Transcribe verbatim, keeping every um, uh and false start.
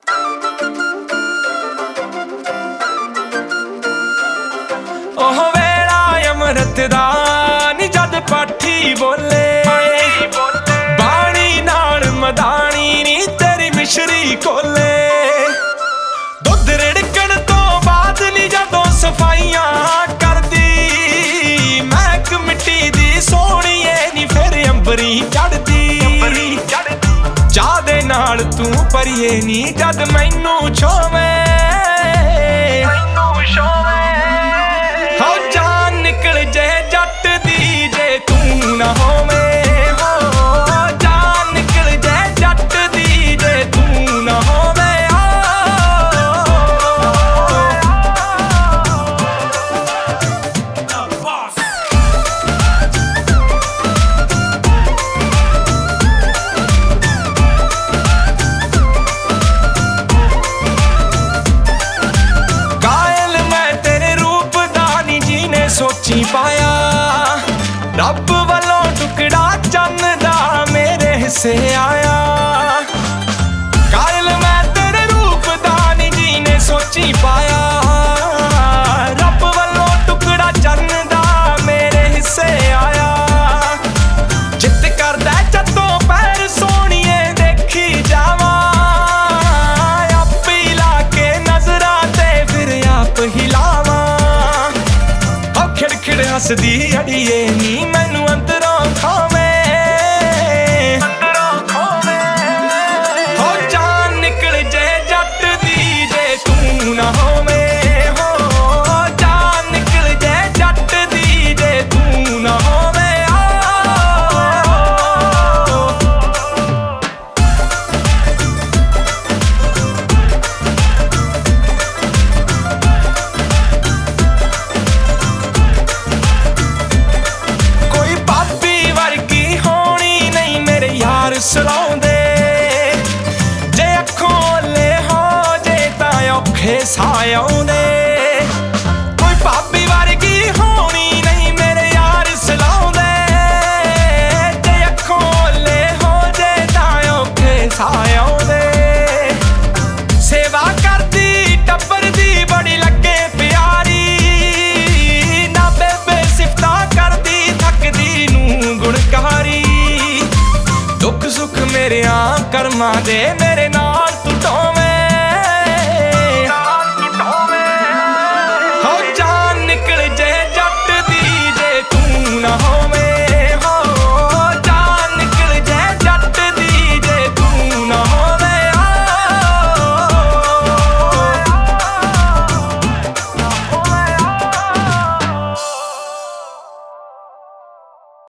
ओह वेला अमृत दा नी जद पाठी बोले, बाणी नाल मदानी नी तेरी मिश्री कोले। दुध रिड़कण तो बाद नी जदों सफाइयां करदी, महक मिट्टी दी सोहणीए नी फिर अंबरी चढ़दी। चाह दे नाल तू परिए नी जद मैनू छोवे, हो जान निकल जे जट दी जे तू ना होवे। हो जान निकल जे जट दी जे तू ना होवे। सोची पाया रब वालों टुकड़ा चन्न दा मेरे हिस्से आया। कायल मैं तेरे रूप दा नी जीने सोची पाया, रब वालों टुकड़ा चन्न दा मेरे हिस्से आया। जित करदा जदों पैर सोहणीए देखी जावा, आप ही ला के नजरां ते फिर आप हिलावा। खिड़ हसदी अड़िए नी मैनू अंदरों खावे, हो जान निकल जे जट दी जे तू ना होवे। हो जान निकल जे जट दी जे तू ना होवे। सलाउंदे जे अखों ओले हो जे तां औखे साह आउंदे। कोई भाभी वर्गी होनी नहीं मेरे यार सलाउंदे, जे अखों ओले हो जे तां औखे साह आउंदे। सेवा करदी टब्बर दी बड़ी लगे प्यारी, ना बेबे सिफतां करदी थकदी नूं गुणकारी। दुख सुख मेरे कर्मां दे मेरे